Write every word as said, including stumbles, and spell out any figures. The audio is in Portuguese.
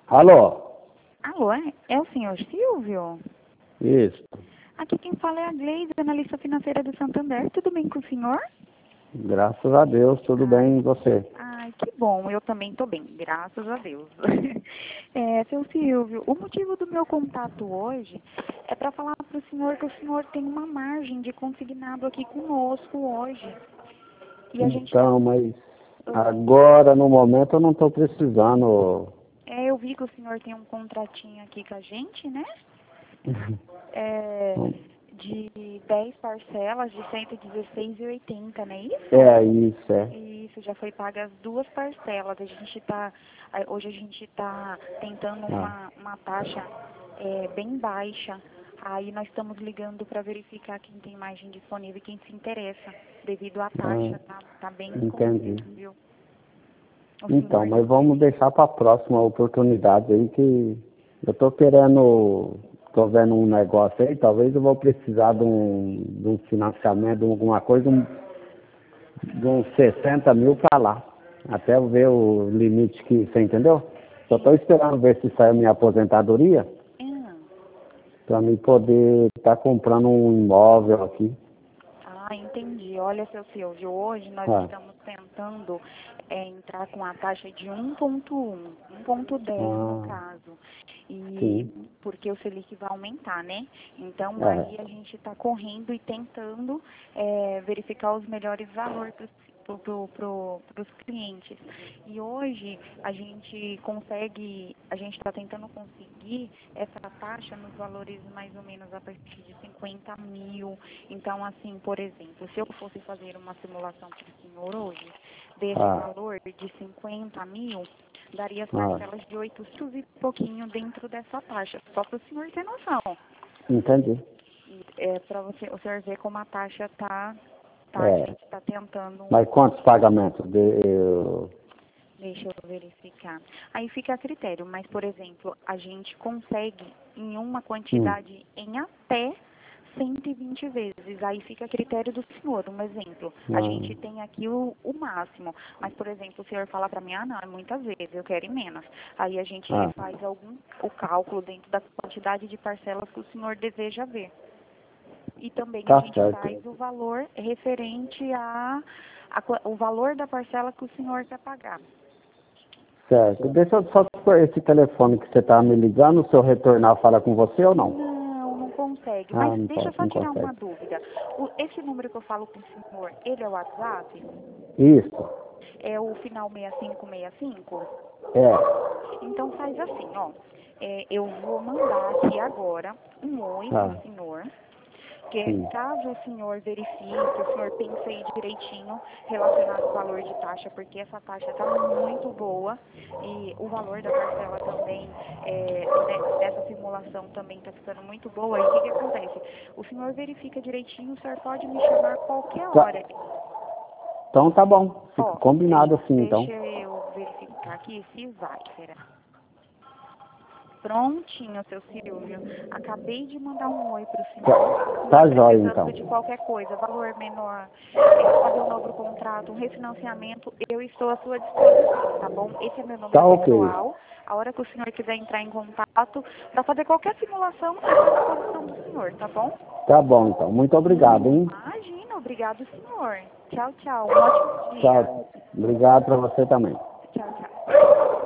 Alô? Alô, é, é o senhor Silvio? Isso. Aqui quem fala é a Gleide, analista financeira do Santander. Tudo bem com o senhor? Graças a Deus, tudo bem e você? Ai, que bom. Eu também estou bem, graças a Deus. É, seu Silvio, o motivo do meu contato hoje é para falar para o senhor que o senhor tem uma margem de consignado aqui conosco hoje. E a gente Então, tá... mas agora, no momento, eu não estou precisando. É, eu vi que o senhor tem um contratinho aqui com a gente, né? É, de dez parcelas de cento e dezesseis reais e oitenta centavos, não é isso? É, isso, é. Isso, já foi paga as duas parcelas. A gente tá, hoje a gente está tentando Ah. uma, uma taxa é, bem baixa. Aí nós estamos ligando para verificar quem tem margem disponível e quem se interessa, devido à taxa, Ah, tá, tá bem entendi. viu? O Então, senhor... mas vamos deixar para a próxima oportunidade aí que eu estou querendo, estou vendo um negócio aí, talvez eu vou precisar de um, de um financiamento, de alguma coisa, um, de uns sessenta mil para lá, até eu ver o limite que, você entendeu? Só estou esperando ver se sai a minha aposentadoria, Ah, para mim poder estar comprando um imóvel aqui. ah, entendi. Olha, seu Silvio, hoje nós Ah, estamos tentando é, entrar com a taxa de um ponto um, um ponto dez no ah, caso. E sim, porque o Selic vai aumentar, né? Então é, aí a gente está correndo e tentando é, verificar os melhores valores para pro, pro, pro, os clientes. E hoje a gente consegue, a gente está tentando conseguir essa taxa nos valores mais ou menos a partir de cinquenta mil. Então, assim, por exemplo, se eu fosse fazer uma simulação para o senhor hoje, desse ah, valor de cinquenta mil, daria as ah, parcelas de oitocentos e pouquinho dentro dessa taxa, só para o senhor ter noção. entendi. É, para você, o senhor ver como a taxa está, tá, a É, gente está tentando, mas quantos pagamentos? De, eu, deixa eu verificar. Aí fica a critério, mas, por exemplo, a gente consegue em uma hum, quantidade em até cento e vinte vezes. Aí fica a critério do senhor. Um exemplo, a gente ah, tem aqui o, o máximo, mas, por exemplo, o senhor fala para mim, ah, não, é muitas vezes, eu quero ir menos. Aí a gente ah, faz algum, o cálculo dentro da quantidade de parcelas que o senhor deseja ver. E também a tá gente certo. faz o valor referente a, a qua- o valor da parcela que o senhor quer pagar. Certo. Deixa eu só por esse telefone que você está me ligando, se eu retornar, fala com você ou não? Não, não consegue. Mas Ah, não deixa eu pode, só não tirar consegue. uma dúvida. O- esse número que eu falo com o senhor, ele é o WhatsApp? Isso. É o final seis cinco seis cinco? É. Então faz assim, ó. É, eu vou mandar aqui agora um oi para Ah, o senhor. Que sim. caso o senhor verifique, o senhor pense aí direitinho relacionado ao valor de taxa, porque essa taxa está muito boa e o valor da parcela também, é, de- dessa simulação também está ficando muito boa. E o que, que acontece? O senhor verifica direitinho, o senhor pode me chamar qualquer Tá. hora. Então tá bom. Fica Ó, combinado deixa, assim, então. deixa eu verificar aqui se vai, pera. Prontinho, seu Silvio. Acabei de mandar um oi para o senhor. O Tá, senhor tá jóia, precisando então. de qualquer coisa, valor menor, é, fazer um novo contrato, um refinanciamento, eu estou à sua disposição, tá bom? Esse é meu número Tá ok. pessoal. A hora que o senhor quiser entrar em contato para fazer qualquer simulação, eu estou à disposição do senhor, tá bom? Tá bom, então. Muito obrigado, hein? Imagina, obrigado, senhor. Tchau, tchau. Um ótimo dia. Tchau. Obrigado pra você também. Tchau, tchau.